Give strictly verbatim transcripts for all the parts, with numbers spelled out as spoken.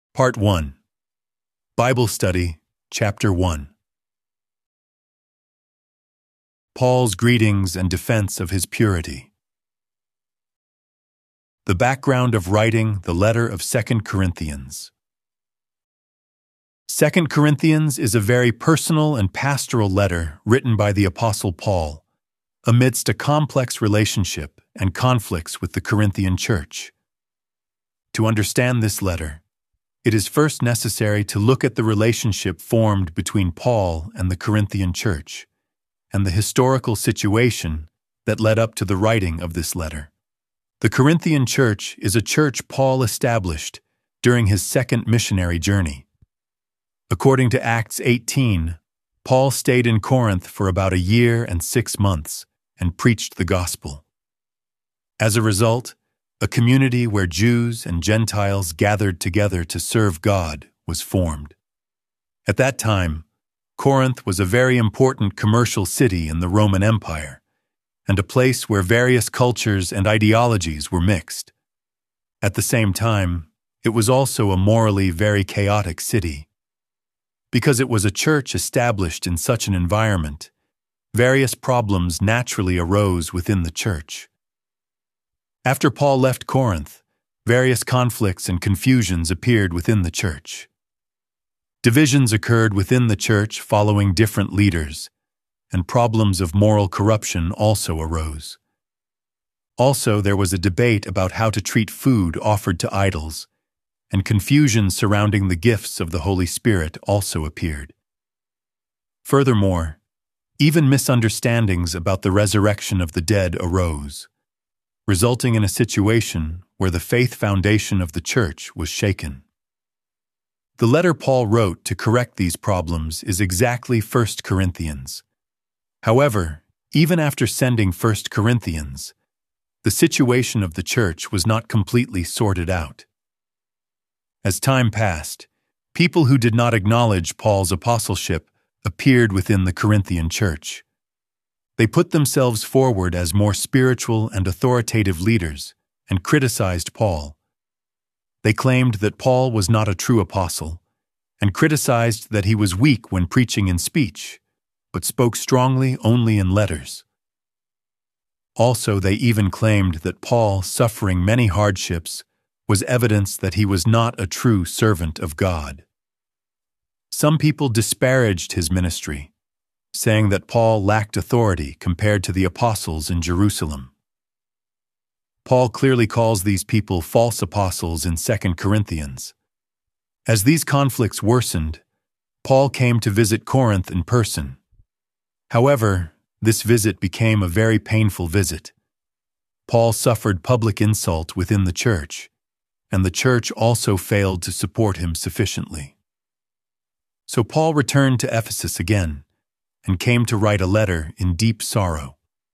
Part one. Bible Study, Chapter one. Paul's greetings and defense of his purity. The background of writing the letter of Second Corinthians. Second Corinthians is a very personal and pastoral letter written by the Apostle Paul, amidst a complex relationship and conflicts with the Corinthian church. To understand this letter, it is first necessary to look at the relationship formed between Paul and the Corinthian church, and the historical situation that led up to the writing of this letter. The Corinthian church is a church Paul established during his second missionary journey. According to Acts eighteen, Paul stayed in Corinth for about a year and six months and preached the gospel. As a result, a community where Jews and Gentiles gathered together to serve God was formed. At that time, Corinth was a very important commercial city in the Roman Empire, and a place where various cultures and ideologies were mixed. At the same time, it was also a morally very chaotic city. Because it was a church established in such an environment, various problems naturally arose within the church. After Paul left Corinth, various conflicts and confusions appeared within the church. Divisions occurred within the church following different leaders, and problems of moral corruption also arose. Also, there was a debate about how to treat food offered to idols, and confusion surrounding the gifts of the Holy Spirit also appeared. Furthermore, even misunderstandings about the resurrection of the dead arose, resulting in a situation where the faith foundation of the church was shaken. The letter Paul wrote to correct these problems is exactly First Corinthians. However, even after sending First Corinthians, the situation of the church was not completely sorted out. As time passed, people who did not acknowledge Paul's apostleship appeared within the Corinthian church. They put themselves forward as more spiritual and authoritative leaders and criticized Paul. They claimed that Paul was not a true apostle and criticized that he was weak when preaching in speech, but spoke strongly only in letters. Also, they even claimed that Paul, suffering many hardships, was evidence that he was not a true servant of God. Some people disparaged his ministry, saying that Paul lacked authority compared to the apostles in Jerusalem. Paul clearly calls these people false apostles in Second Corinthians. As these conflicts worsened, Paul came to visit Corinth in person. However, this visit became a very painful visit. Paul suffered public insult within the church, and the church also failed to support him sufficiently. So Paul returned to Ephesus again, and came to write a letter in deep sorrow.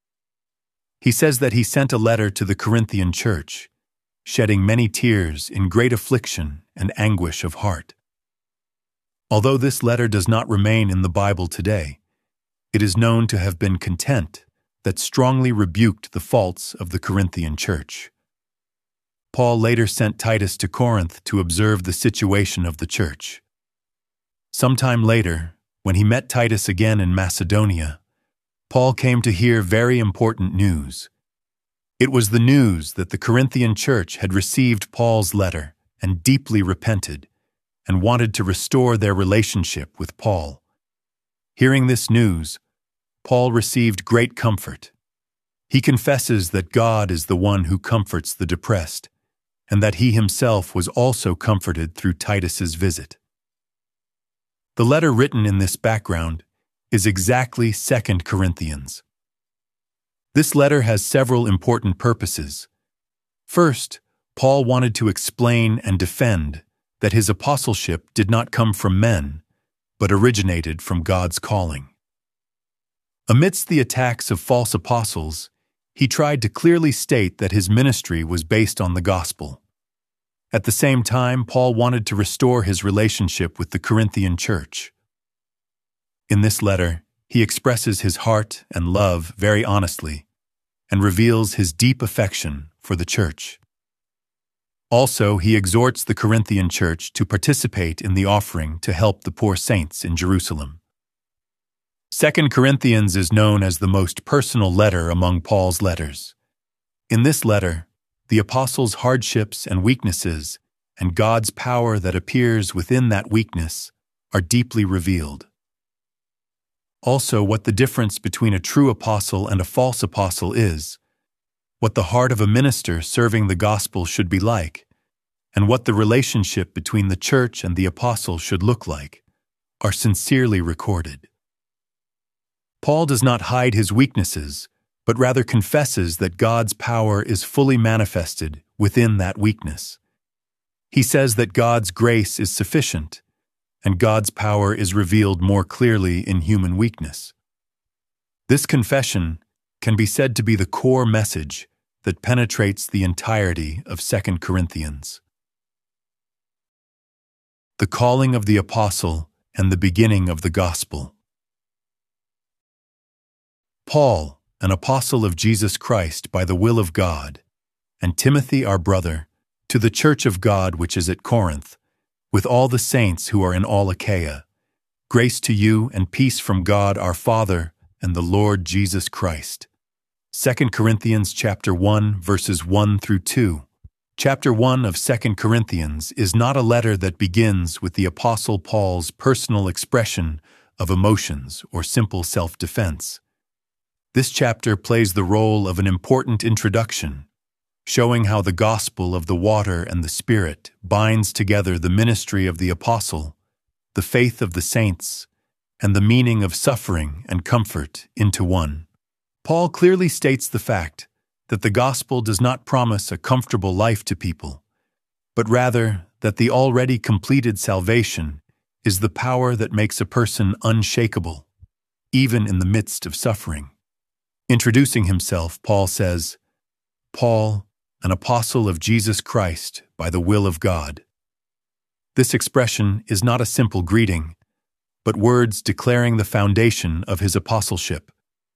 He says that he sent a letter to the Corinthian church, shedding many tears in great affliction and anguish of heart. Although this letter does not remain in the Bible today, it is known to have been content that strongly rebuked the faults of the Corinthian church. Paul later sent Titus to Corinth to observe the situation of the church. Sometime later, when he met Titus again in Macedonia, Paul came to hear very important news. It was the news that the Corinthian church had received Paul's letter and deeply repented, and wanted to restore their relationship with Paul. Hearing this news, Paul received great comfort. He confesses that God is the one who comforts the depressed, and that he himself was also comforted through Titus's visit. The letter written in this background is exactly Second Corinthians. This letter has several important purposes. First, Paul wanted to explain and defend that his apostleship did not come from men, but originated from God's calling. Amidst the attacks of false apostles, he tried to clearly state that his ministry was based on the gospel. At the same time, Paul wanted to restore his relationship with the Corinthian church. In this letter, he expresses his heart and love very honestly and reveals his deep affection for the church. Also, he exhorts the Corinthian church to participate in the offering to help the poor saints in Jerusalem. Second Corinthians is known as the most personal letter among Paul's letters. In this letter, the apostle's hardships and weaknesses and God's power that appears within that weakness are deeply revealed. Also, what the difference between a true apostle and a false apostle is, what the heart of a minister serving the gospel should be like, and what the relationship between the church and the apostle should look like, are sincerely recorded. Paul does not hide his weaknesses, but rather confesses that God's power is fully manifested within that weakness. He says that God's grace is sufficient, and God's power is revealed more clearly in human weakness. This confession can be said to be the core message that penetrates the entirety of Second Corinthians. The calling of the apostle and the beginning of the gospel. Paul, an apostle of Jesus Christ by the will of God, and Timothy our brother, to the church of God which is at Corinth, with all the saints who are in all Achaia, grace to you and peace from God our Father and the Lord Jesus Christ. Second Corinthians chapter one, verses one through two. Chapter one of Second Corinthians is not a letter that begins with the Apostle Paul's personal expression of emotions or simple self-defense. This chapter plays the role of an important introduction, showing how the gospel of the water and the Spirit binds together the ministry of the apostle, the faith of the saints, and the meaning of suffering and comfort into one. Paul clearly states the fact that the gospel does not promise a comfortable life to people, but rather that the already completed salvation is the power that makes a person unshakable, even in the midst of suffering. Introducing himself, Paul says, "Paul, an apostle of Jesus Christ by the will of God." This expression is not a simple greeting, but words declaring the foundation of his apostleship.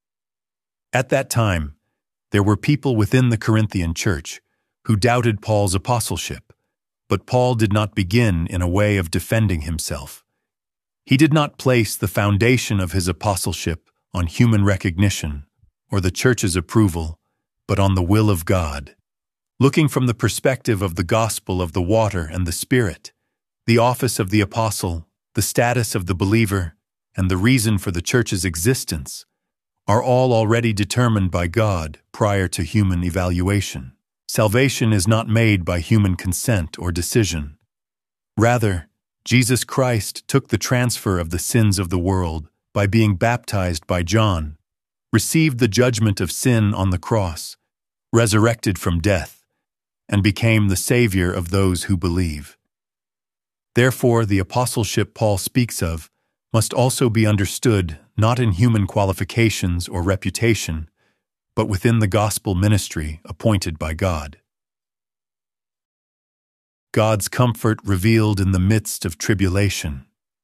At that time, there were people within the Corinthian church who doubted Paul's apostleship, but Paul did not begin in a way of defending himself. He did not place the foundation of his apostleship on human recognition or the church's approval, but on the will of God. Looking from the perspective of the gospel of the water and the Spirit, the office of the apostle, the status of the believer, and the reason for the church's existence are all already determined by God prior to human evaluation. Salvation is not made by human consent or decision. Rather, Jesus Christ took the transfer of the sins of the world by being baptized by John, received the judgment of sin on the cross, resurrected from death, and became the Savior of those who believe. Therefore, the apostleship Paul speaks of must also be understood not in human qualifications or reputation, but within the gospel ministry appointed by God. God's comfort revealed in the midst of tribulation.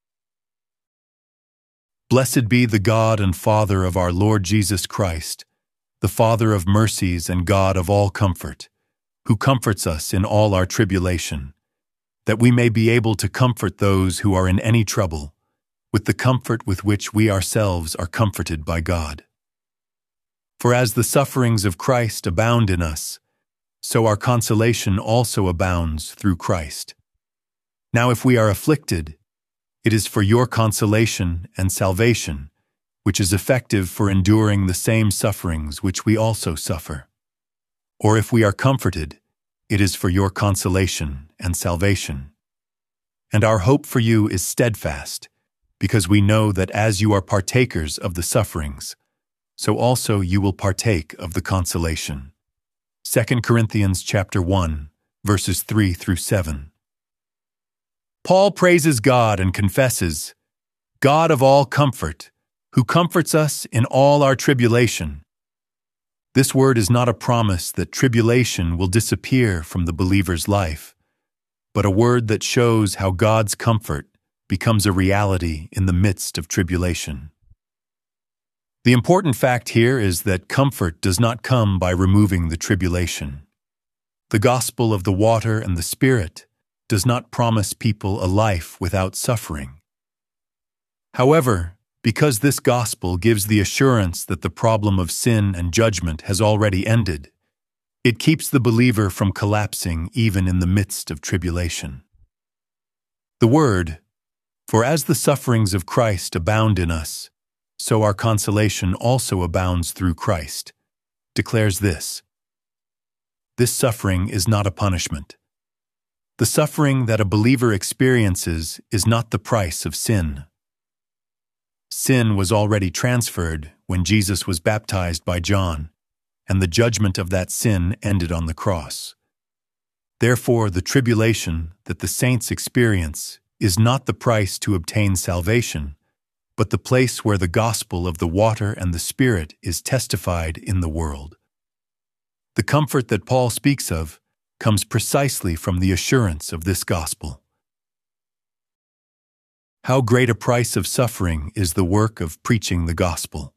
Blessed be the God and Father of our Lord Jesus Christ, the Father of mercies and God of all comfort, who comforts us in all our tribulation, that we may be able to comfort those who are in any trouble, with the comfort with which we ourselves are comforted by God. For as the sufferings of Christ abound in us, so our consolation also abounds through Christ. Now if we are afflicted, it is for your consolation and salvation, which is effective for enduring the same sufferings which we also suffer. Or if we are comforted, it is for your consolation and salvation. And our hope for you is steadfast, because we know that as you are partakers of the sufferings, so also you will partake of the consolation. Second Corinthians chapter one, verses three through seven. Paul praises God and confesses, God of all comfort, who comforts us in all our tribulation. This word is not a promise that tribulation will disappear from the believer's life, but a word that shows how God's comfort becomes a reality in the midst of tribulation. The important fact here is that comfort does not come by removing the tribulation. The gospel of the water and the Spirit does not promise people a life without suffering. However, because this gospel gives the assurance that the problem of sin and judgment has already ended, it keeps the believer from collapsing even in the midst of tribulation. The word, "For as the sufferings of Christ abound in us, so our consolation also abounds through Christ," declares this: this suffering is not a punishment. The suffering that a believer experiences is not the price of sin. Sin was already transferred when Jesus was baptized by John, and the judgment of that sin ended on the cross. Therefore, the tribulation that the saints experience is not the price to obtain salvation, but the place where the gospel of the water and the Spirit is testified in the world. The comfort that Paul speaks of comes precisely from the assurance of this gospel. How great a price of suffering is the work of preaching the gospel.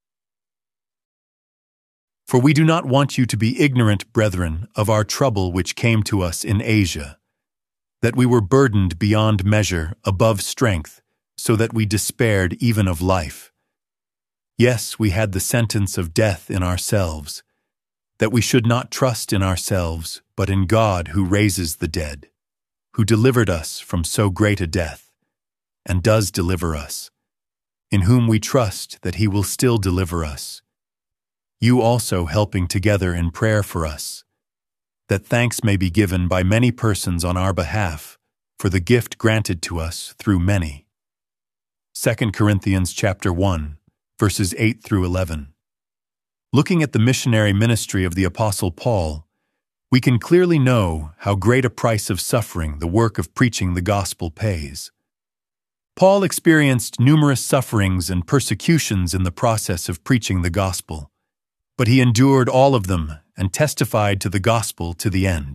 For we do not want you to be ignorant, brethren, of our trouble which came to us in Asia, that we were burdened beyond measure, above strength, so that we despaired even of life. Yes, we had the sentence of death in ourselves, that we should not trust in ourselves, but in God who raises the dead, who delivered us from so great a death, and does deliver us, in whom we trust that he will still deliver us. You also helping together in prayer for us, that thanks may be given by many persons on our behalf for the gift granted to us through many. Second Corinthians chapter one, verses eight through eleven. Looking at the missionary ministry of the Apostle Paul, we can clearly know how great a price of suffering the work of preaching the gospel pays. Paul experienced numerous sufferings and persecutions in the process of preaching the gospel, but he endured all of them and testified to the gospel to the end.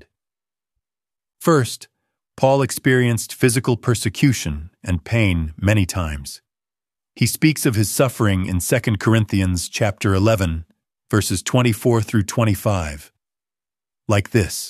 First, Paul experienced physical persecution and pain many times. He speaks of his suffering in Second Corinthians chapter eleven, verses twenty-four through twenty-five, like this: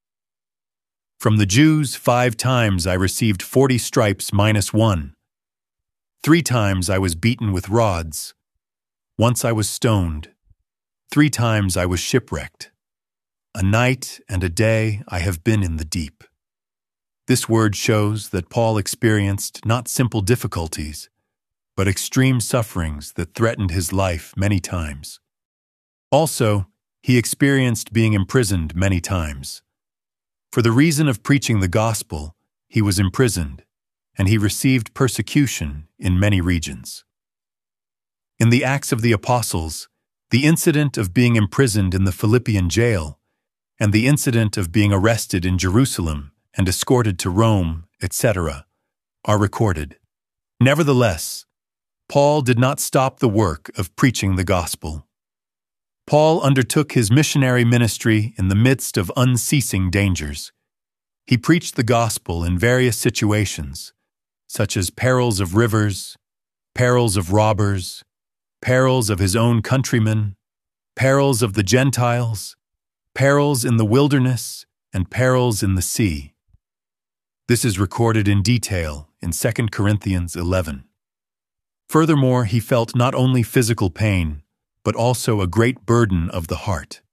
From the Jews five times I received forty stripes minus one. Three times I was beaten with rods. Once I was stoned. Three times I was shipwrecked. A night and a day I have been in the deep. This word shows that Paul experienced not simple difficulties, but extreme sufferings that threatened his life many times. Also, he experienced being imprisoned many times. For the reason of preaching the gospel, he was imprisoned, and he received persecution in many regions. In the Acts of the Apostles, the incident of being imprisoned in the Philippian jail, and the incident of being arrested in Jerusalem and escorted to Rome, et cetera, are recorded. Nevertheless, Paul did not stop the work of preaching the gospel. Paul undertook his missionary ministry in the midst of unceasing dangers. He preached the gospel in various situations, such as perils of rivers, perils of robbers, perils of his own countrymen, perils of the Gentiles, perils in the wilderness, and perils in the sea. This is recorded in detail in Second Corinthians eleven. Furthermore, he felt not only physical pain, but also a great burden of the heart.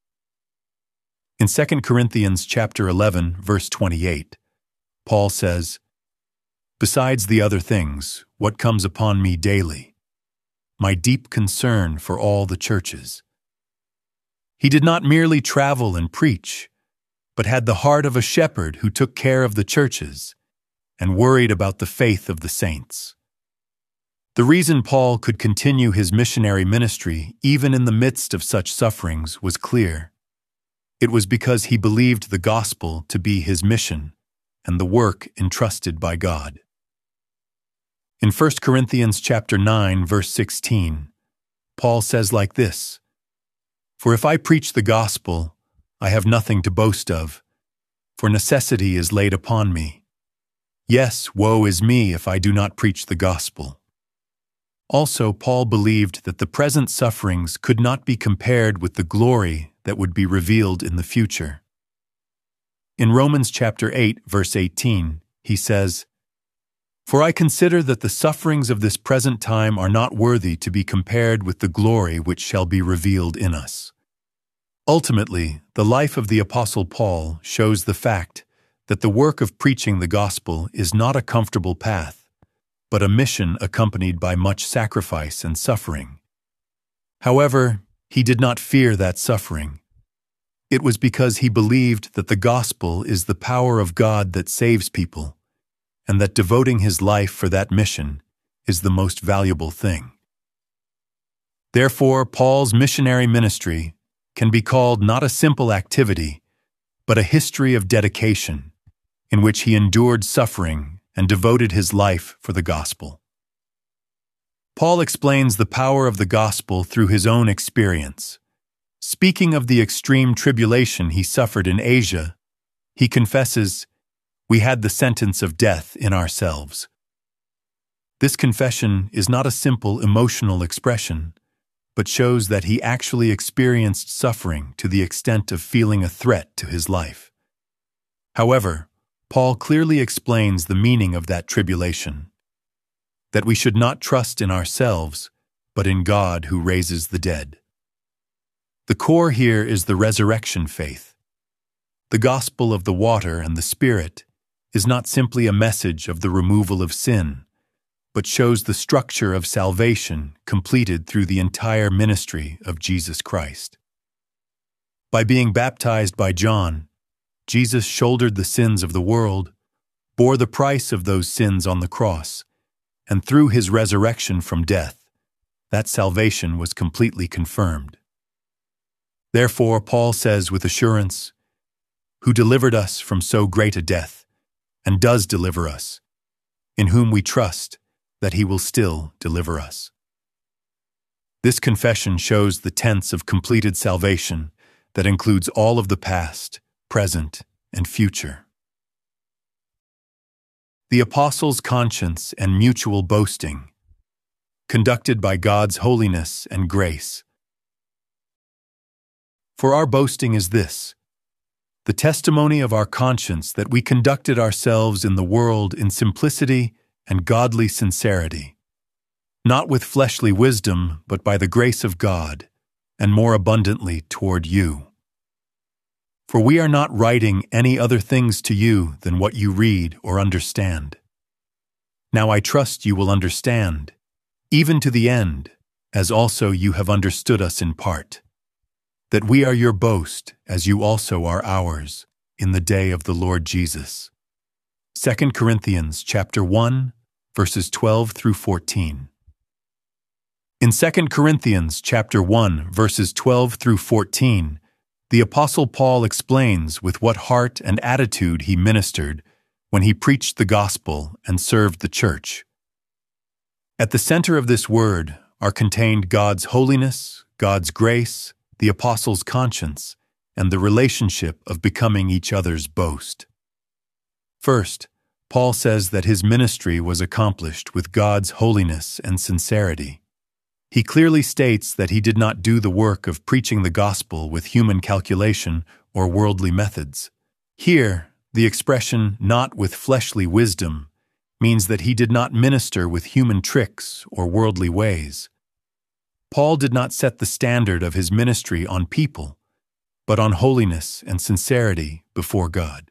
In Second Corinthians chapter eleven, verse twenty-eight, Paul says, "Besides the other things, what comes upon me daily? My deep concern for all the churches." He did not merely travel and preach, but had the heart of a shepherd who took care of the churches and worried about the faith of the saints. The reason Paul could continue his missionary ministry even in the midst of such sufferings was clear. It was because he believed the gospel to be his mission and the work entrusted by God. In First Corinthians chapter nine, verse sixteen, Paul says like this, "For if I preach the gospel, I have nothing to boast of, for necessity is laid upon me. Yes, woe is me if I do not preach the gospel." Also, Paul believed that the present sufferings could not be compared with the glory that would be revealed in the future. In Romans chapter eight, verse eighteen, he says, "For I consider that the sufferings of this present time are not worthy to be compared with the glory which shall be revealed in us." Ultimately, the life of the Apostle Paul shows the fact that the work of preaching the gospel is not a comfortable path, but a mission accompanied by much sacrifice and suffering. However, he did not fear that suffering. It was because he believed that the gospel is the power of God that saves people, and that devoting his life for that mission is the most valuable thing. Therefore, Paul's missionary ministry can be called not a simple activity, but a history of dedication, in which he endured suffering and devoted his life for the gospel. Paul explains the power of the gospel through his own experience. Speaking of the extreme tribulation he suffered in Asia, he confesses, "We had the sentence of death in ourselves." This confession is not a simple emotional expression, but shows that he actually experienced suffering to the extent of feeling a threat to his life. However, Paul clearly explains the meaning of that tribulation, that we should not trust in ourselves, but in God who raises the dead. The core here is the resurrection faith. The gospel of the water and the Spirit is not simply a message of the removal of sin, but shows the structure of salvation completed through the entire ministry of Jesus Christ. By being baptized by John, Jesus shouldered the sins of the world, bore the price of those sins on the cross, and through his resurrection from death, that salvation was completely confirmed. Therefore, Paul says with assurance, "Who delivered us from so great a death, and does deliver us, in whom we trust that he will still deliver us." This confession shows the tense of completed salvation that includes all of the past, present, and future. The apostles' conscience and mutual boasting, conducted by God's holiness and grace. For our boasting is this, the testimony of our conscience that we conducted ourselves in the world in simplicity and godly sincerity, not with fleshly wisdom, but by the grace of God, and more abundantly toward you. For we are not writing any other things to you than what you read or understand. Now I trust you will understand, even to the end, as also you have understood us in part, that we are your boast, as you also are ours, in the day of the Lord Jesus. Second Corinthians chapter one, verses twelve through fourteen. In Second Corinthians chapter one, verses twelve through fourteen, the Apostle Paul explains with what heart and attitude he ministered when he preached the gospel and served the church. At the center of this word are contained God's holiness, God's grace, the apostles' conscience, and the relationship of becoming each other's boast. First, Paul says that his ministry was accomplished with God's holiness and sincerity. He clearly states that he did not do the work of preaching the gospel with human calculation or worldly methods. Here, the expression "not with fleshly wisdom" means that he did not minister with human tricks or worldly ways. Paul did not set the standard of his ministry on people, but on holiness and sincerity before God.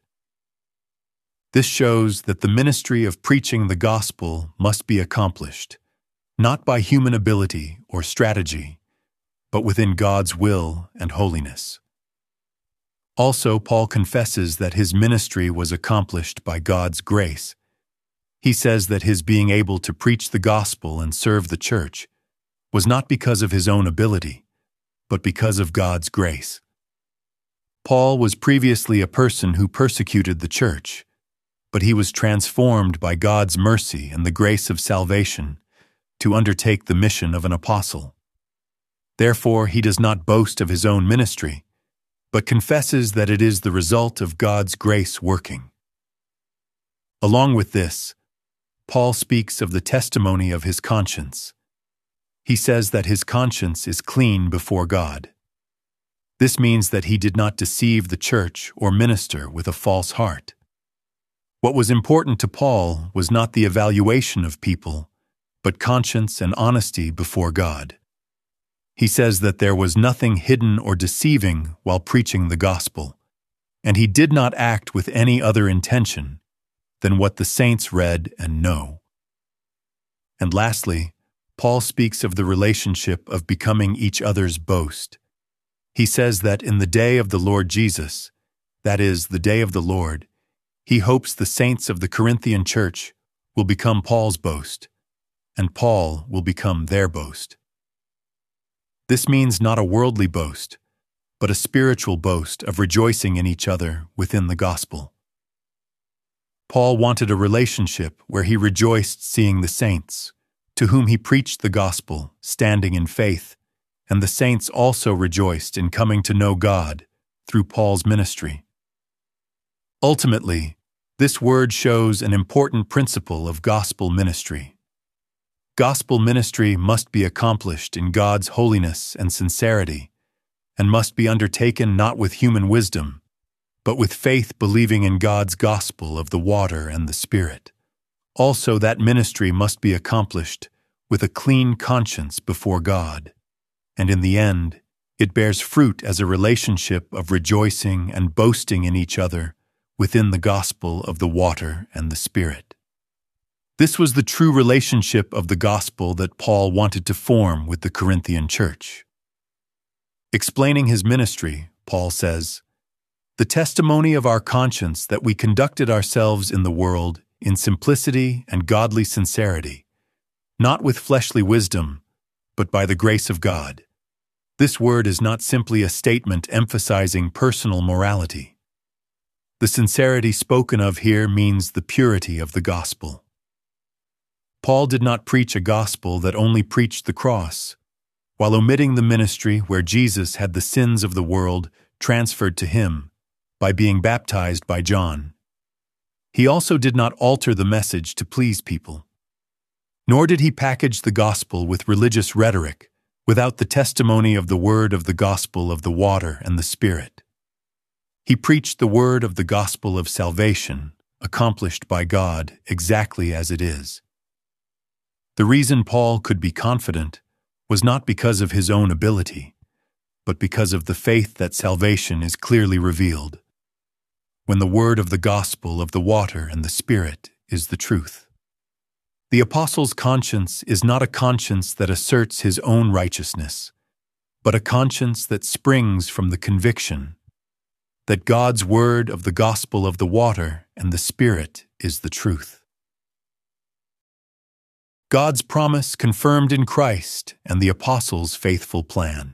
This shows that the ministry of preaching the gospel must be accomplished, not by human ability or strategy, but within God's will and holiness. Also, Paul confesses that his ministry was accomplished by God's grace. He says that his being able to preach the gospel and serve the church was not because of his own ability, but because of God's grace. Paul was previously a person who persecuted the church, but he was transformed by God's mercy and the grace of salvation to undertake the mission of an apostle. Therefore, he does not boast of his own ministry, but confesses that it is the result of God's grace working. Along with this, Paul speaks of the testimony of his conscience. He says that his conscience is clean before God. This means that he did not deceive the church or minister with a false heart. What was important to Paul was not the evaluation of people, but conscience and honesty before God. He says that there was nothing hidden or deceiving while preaching the gospel, and he did not act with any other intention than what the saints read and know. And lastly, Paul speaks of the relationship of becoming each other's boast. He says that in the day of the Lord Jesus, that is, the day of the Lord, he hopes the saints of the Corinthian church will become Paul's boast, and Paul will become their boast. This means not a worldly boast, but a spiritual boast of rejoicing in each other within the gospel. Paul wanted a relationship where he rejoiced seeing the saints, to whom he preached the gospel, standing in faith, and the saints also rejoiced in coming to know God through Paul's ministry. Ultimately, this word shows an important principle of gospel ministry. Gospel ministry must be accomplished in God's holiness and sincerity, and must be undertaken not with human wisdom, but with faith believing in God's gospel of the water and the Spirit. Also, that ministry must be accomplished with a clean conscience before God, and in the end, it bears fruit as a relationship of rejoicing and boasting in each other within the gospel of the water and the Spirit. This was the true relationship of the gospel that Paul wanted to form with the Corinthian church. Explaining his ministry, Paul says, "The testimony of our conscience that we conducted ourselves in the world in simplicity and godly sincerity, not with fleshly wisdom, but by the grace of God." This word is not simply a statement emphasizing personal morality. The sincerity spoken of here means the purity of the gospel. Paul did not preach a gospel that only preached the cross, while omitting the ministry where Jesus had the sins of the world transferred to him by being baptized by John. He also did not alter the message to please people. Nor did he package the gospel with religious rhetoric without the testimony of the word of the gospel of the water and the Spirit. He preached the word of the gospel of salvation, accomplished by God exactly as it is. The reason Paul could be confident was not because of his own ability, but because of the faith that salvation is clearly revealed, when the word of the gospel of the water and the Spirit is the truth. The apostle's conscience is not a conscience that asserts his own righteousness, but a conscience that springs from the conviction that God's word of the gospel of the water and the Spirit is the truth. God's promise confirmed in Christ and the apostle's faithful plan.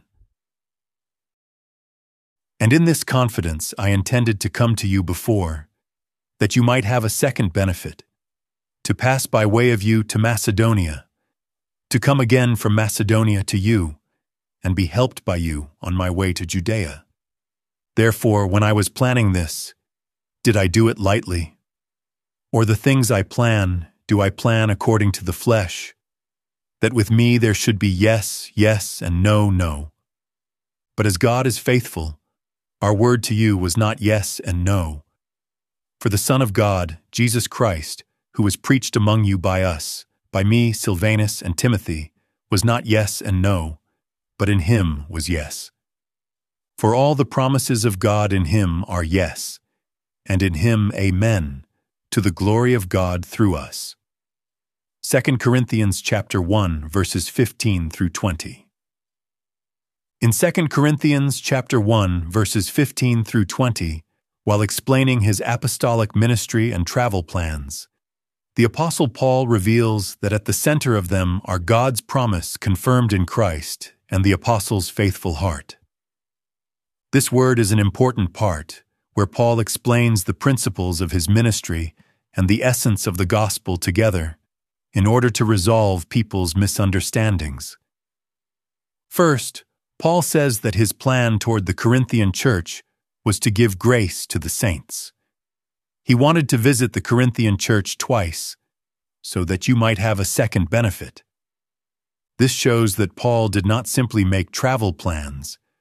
And in this confidence I intended to come to you before, that you might have a second benefit, to pass by way of you to Macedonia, to come again from Macedonia to you, and be helped by you on my way to Judea. Therefore, when I was planning this, did I do it lightly? Or the things I plan, do I plan according to the flesh, that with me there should be yes, yes, and no, no? But as God is faithful, our word to you was not yes and no. For the Son of God, Jesus Christ, who was preached among you by us, by me, Silvanus, and Timothy, was not yes and no, but in him was yes. For all the promises of God in him are yes, and in him amen, to the glory of God through us. Second Corinthians chapter one, verses fifteen through twenty. In Second Corinthians chapter one, verses fifteen through twenty, while explaining his apostolic ministry and travel plans, the Apostle Paul reveals that at the center of them are God's promise confirmed in Christ and the Apostle's faithful heart. This word is an important part, where Paul explains the principles of his ministry and the essence of the gospel together in order to resolve people's misunderstandings. First, Paul says that his plan toward the Corinthian church was to give grace to the saints. He wanted to visit the Corinthian church twice, so that you might have a second benefit. This shows that Paul did not simply make travel plans,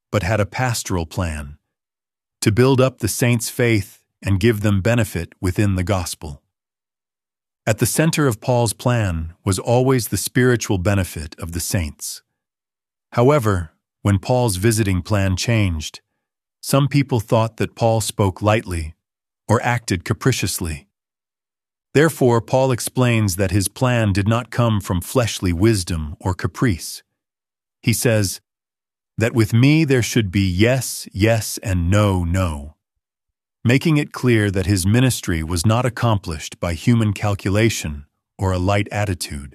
but had a pastoral plan to build up the saints' faith and give them benefit within the gospel. At the center of Paul's plan was always the spiritual benefit of the saints. However, when Paul's visiting plan changed, some people thought that Paul spoke lightly or acted capriciously. Therefore, Paul explains that his plan did not come from fleshly wisdom or caprice. He says, that with me there should be yes, yes, and no, no, making it clear that his ministry was not accomplished by human calculation or a light attitude.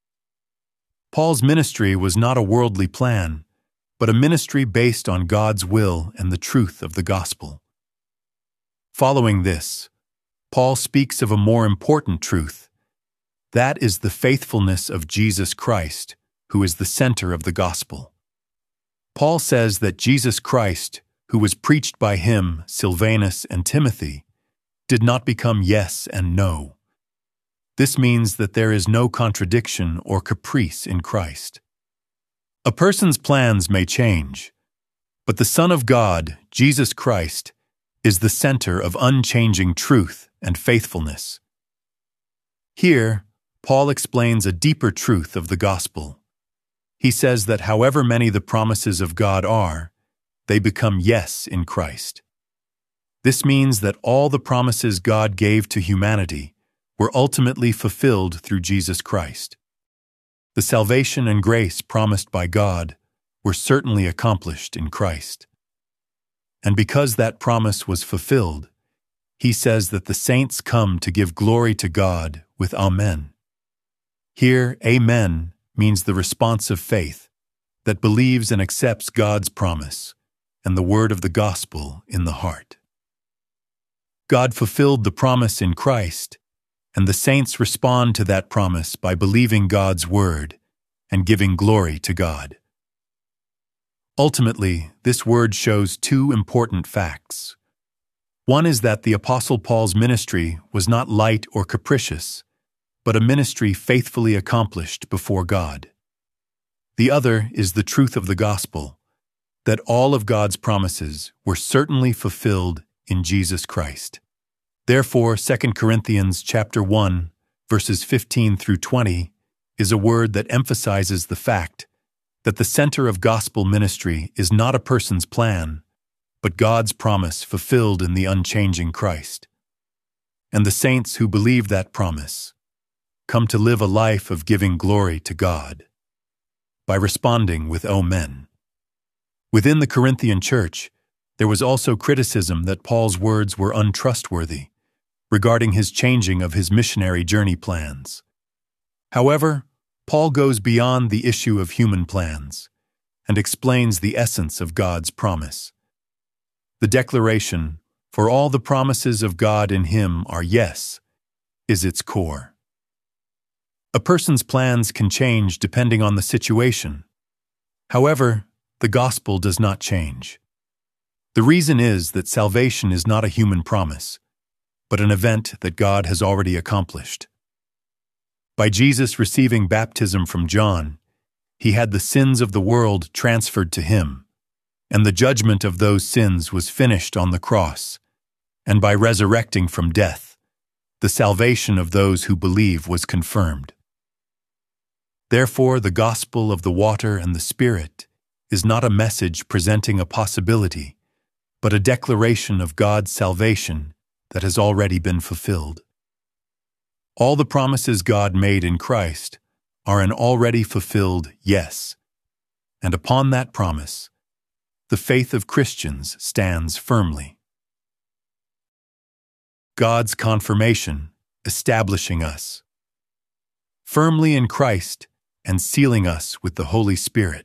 Paul's ministry was not a worldly plan, but a ministry based on God's will and the truth of the gospel. Following this, Paul speaks of a more important truth. That is the faithfulness of Jesus Christ, who is the center of the gospel. Paul says that Jesus Christ, who was preached by him, Silvanus, and Timothy, did not become yes and no. This means that there is no contradiction or caprice in Christ. A person's plans may change, but the Son of God, Jesus Christ, is the center of unchanging truth and faithfulness. Here, Paul explains a deeper truth of the gospel. He says that however many the promises of God are, they become yes in Christ. This means that all the promises God gave to humanity were ultimately fulfilled through Jesus Christ. The salvation and grace promised by God were certainly accomplished in Christ. And because that promise was fulfilled, he says that the saints come to give glory to God with Amen. Here, Amen means the response of faith that believes and accepts God's promise and the word of the gospel in the heart. God fulfilled the promise in Christ, and the saints respond to that promise by believing God's word and giving glory to God. Ultimately, this word shows two important facts. One is that the Apostle Paul's ministry was not light or capricious, but a ministry faithfully accomplished before God. The other is the truth of the gospel, that all of God's promises were certainly fulfilled in Jesus Christ. Therefore, Second Corinthians chapter one, verses fifteen through twenty, is a word that emphasizes the fact that the center of gospel ministry is not a person's plan, but God's promise fulfilled in the unchanging Christ. And the saints who believe that promise come to live a life of giving glory to God by responding with Amen. Within the Corinthian church, there was also criticism that Paul's words were untrustworthy regarding his changing of his missionary journey plans. However, Paul goes beyond the issue of human plans and explains the essence of God's promise. The declaration, "For all the promises of God in him are yes," is its core. A person's plans can change depending on the situation. However, the gospel does not change. The reason is that salvation is not a human promise, but an event that God has already accomplished. By Jesus receiving baptism from John, he had the sins of the world transferred to him, and the judgment of those sins was finished on the cross, and by resurrecting from death, the salvation of those who believe was confirmed. Therefore, the gospel of the water and the Spirit is not a message presenting a possibility, but a declaration of God's salvation that has already been fulfilled. All the promises God made in Christ are an already fulfilled yes, and upon that promise, the faith of Christians stands firmly. God's confirmation, establishing us firmly in Christ and sealing us with the Holy Spirit.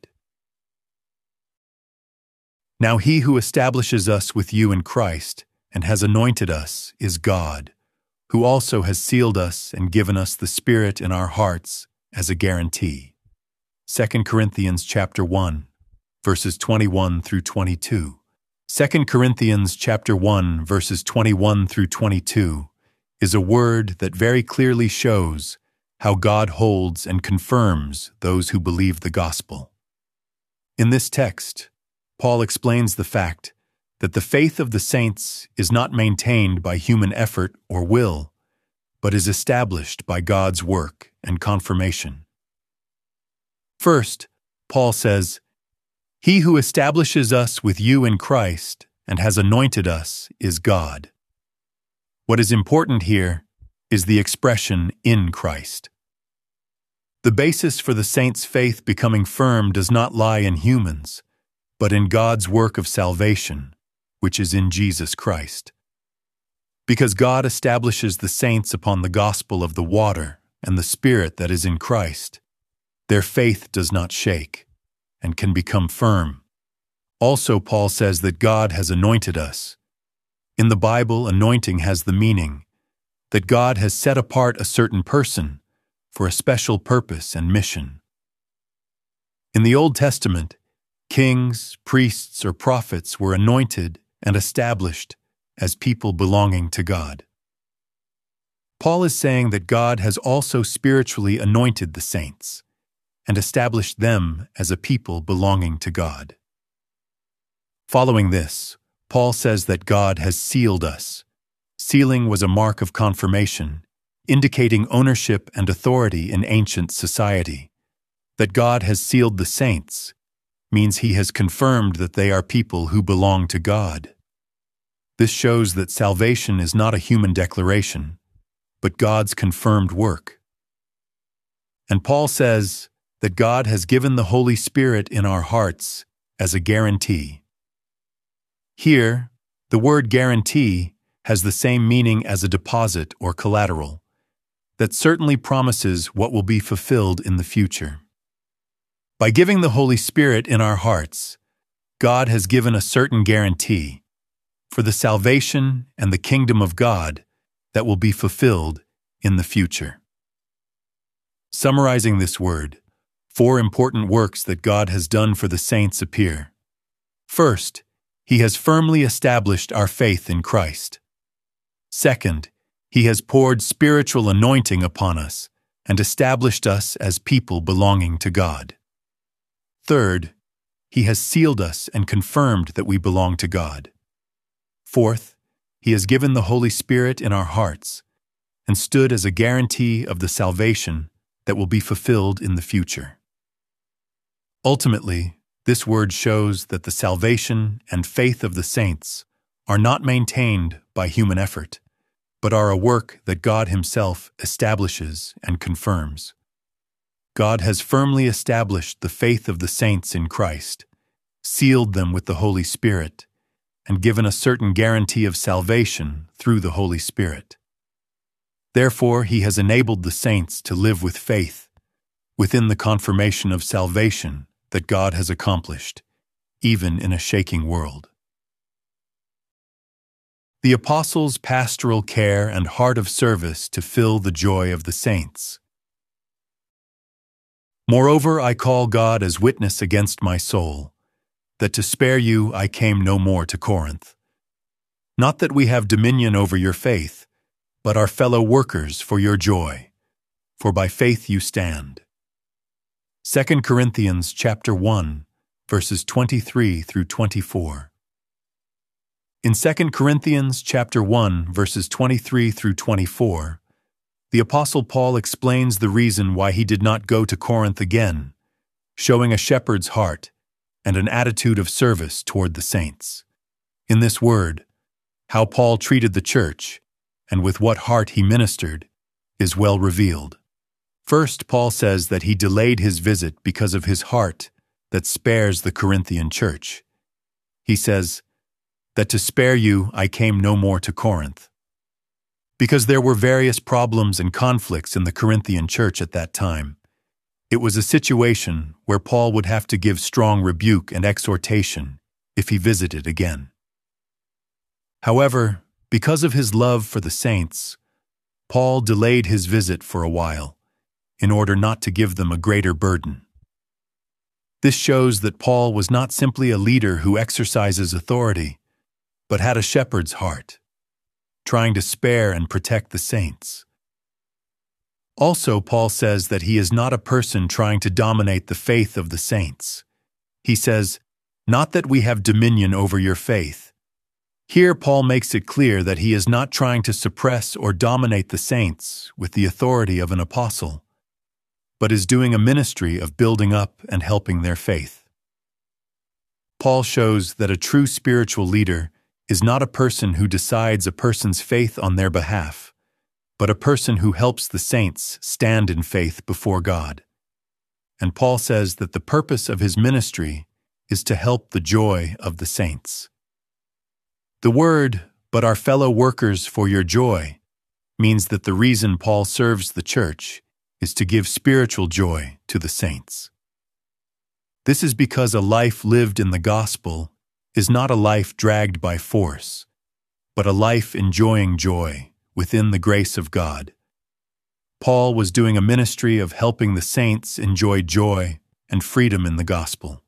Now he who establishes us with you in Christ and has anointed us is God, who also has sealed us and given us the Spirit in our hearts as a guarantee. Second Corinthians chapter one, verses twenty-one through twenty-two. Second Corinthians chapter one, verses twenty-one through twenty-two is a word that very clearly shows how God holds and confirms those who believe the gospel. In this text, Paul explains the fact that the faith of the saints is not maintained by human effort or will, but is established by God's work and confirmation. First, Paul says, "He who establishes us with you in Christ and has anointed us is God." What is important here is the expression "in Christ." The basis for the saints' faith becoming firm does not lie in humans, but in God's work of salvation, which is in Jesus Christ. Because God establishes the saints upon the gospel of the water and the Spirit that is in Christ, their faith does not shake and can become firm. Also, Paul says that God has anointed us. In the Bible, anointing has the meaning that God has set apart a certain person for a special purpose and mission. In the Old Testament, kings, priests, or prophets were anointed and established as people belonging to God. Paul is saying that God has also spiritually anointed the saints and established them as a people belonging to God. Following this, Paul says that God has sealed us. Sealing was a mark of confirmation, indicating ownership and authority in ancient society. That God has sealed the saints means he has confirmed that they are people who belong to God. This shows that salvation is not a human declaration, but God's confirmed work. And Paul says that God has given the Holy Spirit in our hearts as a guarantee. Here, the word guarantee has the same meaning as a deposit or collateral that certainly promises what will be fulfilled in the future. By giving the Holy Spirit in our hearts, God has given a certain guarantee for the salvation and the kingdom of God that will be fulfilled in the future. Summarizing this word, four important works that God has done for the saints appear. First, he has firmly established our faith in Christ. Second, he has poured spiritual anointing upon us and established us as people belonging to God. Third, he has sealed us and confirmed that we belong to God. Fourth, he has given the Holy Spirit in our hearts and stood as a guarantee of the salvation that will be fulfilled in the future. Ultimately, this word shows that the salvation and faith of the saints are not maintained by human effort, but are a work that God himself establishes and confirms. God has firmly established the faith of the saints in Christ, sealed them with the Holy Spirit, and given a certain guarantee of salvation through the Holy Spirit. Therefore, he has enabled the saints to live with faith within the confirmation of salvation that God has accomplished, even in a shaking world. The apostles' pastoral care and heart of service to fill the joy of the saints. Moreover, I call God as witness against my soul, that to spare you I came no more to Corinth. Not that we have dominion over your faith, but are fellow workers for your joy, for by faith you stand. Second Corinthians chapter one, verses twenty-three through twenty-four. In Second Corinthians chapter one, verses twenty-three through twenty-four, the Apostle Paul explains the reason why he did not go to Corinth again, showing a shepherd's heart and an attitude of service toward the saints. In this word, how Paul treated the church and with what heart he ministered is well revealed. First, Paul says that he delayed his visit because of his heart that spares the Corinthian church. He says, that to spare you I came no more to Corinth. Because there were various problems and conflicts in the Corinthian church at that time, it was a situation where Paul would have to give strong rebuke and exhortation if he visited again. However, because of his love for the saints, Paul delayed his visit for a while in order not to give them a greater burden. This shows that Paul was not simply a leader who exercises authority, but had a shepherd's heart, trying to spare and protect the saints. Also, Paul says that he is not a person trying to dominate the faith of the saints. He says, not that we have dominion over your faith. Here Paul makes it clear that he is not trying to suppress or dominate the saints with the authority of an apostle, but is doing a ministry of building up and helping their faith. Paul shows that a true spiritual leader is not a person who decides a person's faith on their behalf, but a person who helps the saints stand in faith before God. And Paul says that the purpose of his ministry is to help the joy of the saints. The word, "but our fellow workers for your joy," means that the reason Paul serves the church is to give spiritual joy to the saints. This is because a life lived in the gospel is not a life dragged by force, but a life enjoying joy within the grace of God. Paul was doing a ministry of helping the saints enjoy joy and freedom in the gospel.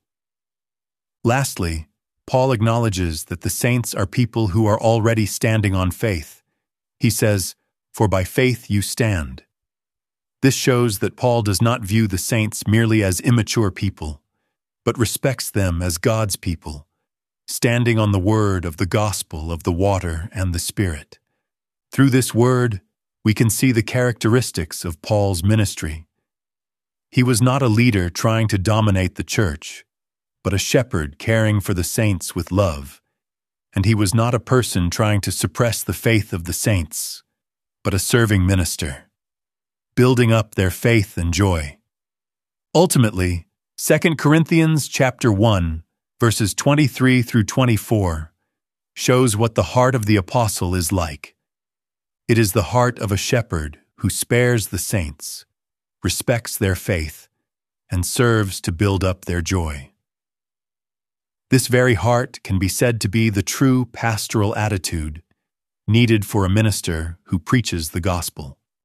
Lastly, Paul acknowledges that the saints are people who are already standing on faith. He says, "For by faith you stand." This shows that Paul does not view the saints merely as immature people, but respects them as God's people, standing on the word of the gospel of the water and the Spirit. Through this word, we can see the characteristics of Paul's ministry. He was not a leader trying to dominate the church, but a shepherd caring for the saints with love. And he was not a person trying to suppress the faith of the saints, but a serving minister, building up their faith and joy. Ultimately, Second Corinthians chapter one, verses twenty-three through twenty-four, shows what the heart of the apostle is like. It is the heart of a shepherd who spares the saints, respects their faith, and serves to build up their joy. This very heart can be said to be the true pastoral attitude needed for a minister who preaches the gospel.